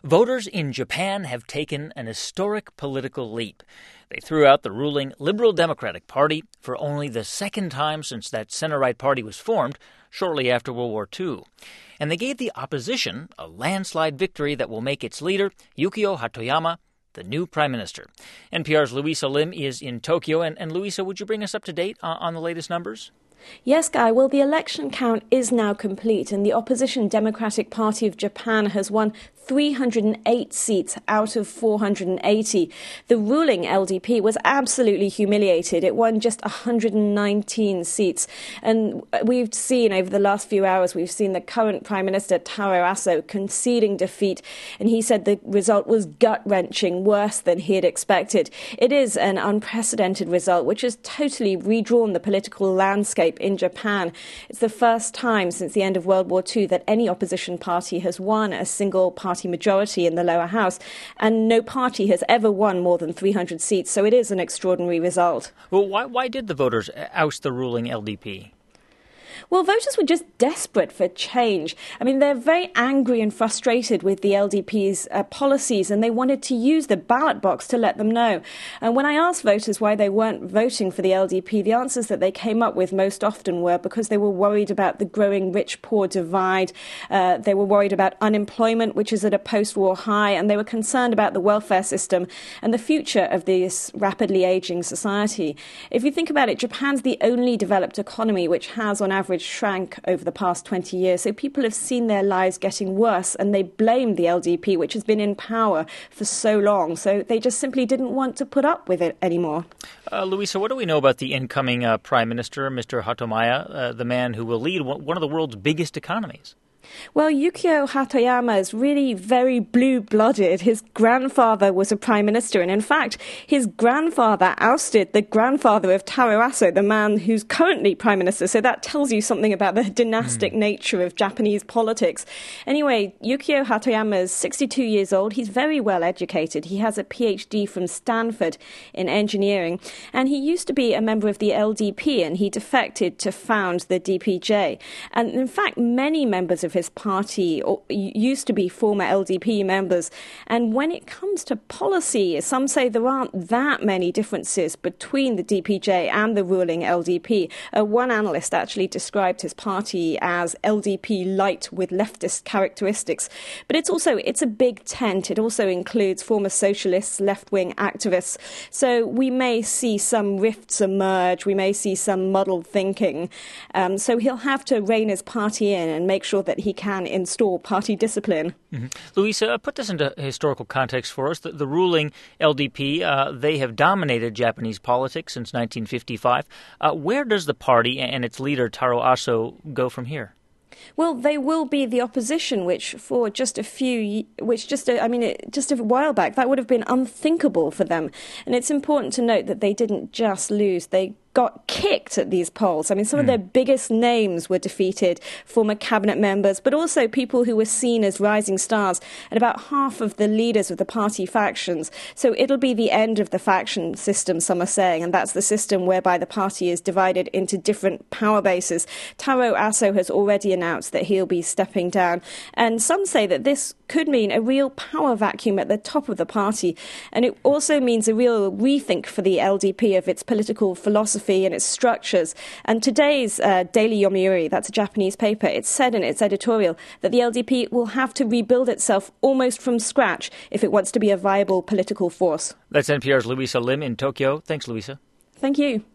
Voters in Japan have taken an historic political leap. They threw out the ruling Liberal Democratic Party for only the second time since that center-right party was formed shortly after World War II. And they gave the opposition a landslide victory that will make its leader, Yukio Hatoyama, the new prime minister. NPR's Louisa Lim is in Tokyo. And Louisa, would you bring us up to date on the latest numbers? Yes, Guy. Well, the election count is now complete, and the opposition Democratic Party of Japan has won 308 seats out of 480. The ruling LDP was absolutely humiliated. It won just 119 seats. And we've seen over the last few hours, we've seen the current Prime Minister, Taro Aso, conceding defeat. And he said the result was gut-wrenching, worse than he had expected. It is an unprecedented result, which has totally redrawn the political landscape in Japan. It's the first time since the end of World War II that any opposition party has won a single party majority in the lower house, and no party has ever won more than 300 seats, so it is an extraordinary result. Well, why did the voters oust the ruling LDP? Well, voters were just desperate for change. I mean, they're very angry and frustrated with the LDP's policies, and they wanted to use the ballot box to let them know. And when I asked voters why they weren't voting for the LDP, the answers that they came up with most often were because they were worried about the growing rich-poor divide. They were worried about unemployment, which is at a post-war high, and they were concerned about the welfare system and the future of this rapidly aging society. If you think about it, Japan's the only developed economy which has, on average, shrank over the past 20 years. So people have seen their lives getting worse, and they blame the LDP, which has been in power for so long. So they just simply didn't want to put up with it anymore. Louisa, what do we know about the incoming Prime Minister, Mr. Hatoyama, the man who will lead one of the world's biggest economies? Well, Yukio Hatoyama is really very blue-blooded. His grandfather was a prime minister, and in fact, his grandfather ousted the grandfather of Taro Aso, the man who's currently prime minister. So that tells you something about the dynastic nature of Japanese politics. Anyway, Yukio Hatoyama is 62 years old. He's very well educated. He has a PhD from Stanford in engineering, and he used to be a member of the LDP, and he defected to found the DPJ. And in fact, many members of his party used to be former LDP members. And when it comes to policy, some say there aren't that many differences between the DPJ and the ruling LDP. One analyst actually described his party as LDP light with leftist characteristics. But it's a big tent. It also includes former socialists, left-wing activists. So we may see some rifts emerge. We may see some muddled thinking. So he'll have to rein his party in and make sure that he can install party discipline. Mm-hmm. Louisa, put this into historical context for us. The ruling LDP, they have dominated Japanese politics since 1955. Where does the party and its leader, Taro Aso, go from here? Well, they will be the opposition, which for just a while back, that would have been unthinkable for them. And it's important to note that they didn't just lose, they got kicked at these polls. I mean, some of their biggest names were defeated, former cabinet members, but also people who were seen as rising stars, and about half of the leaders of the party factions. So it'll be the end of the faction system, some are saying, and that's the system whereby the party is divided into different power bases. Taro Aso has already announced that he'll be stepping down, and some say that this could mean a real power vacuum at the top of the party, and it also means a real rethink for the LDP of its political philosophy and its structures. And today's Daily Yomiuri, that's a Japanese paper, it said in its editorial that the LDP will have to rebuild itself almost from scratch if it wants to be a viable political force. That's NPR's Louisa Lim in Tokyo. Thanks, Louisa. Thank you.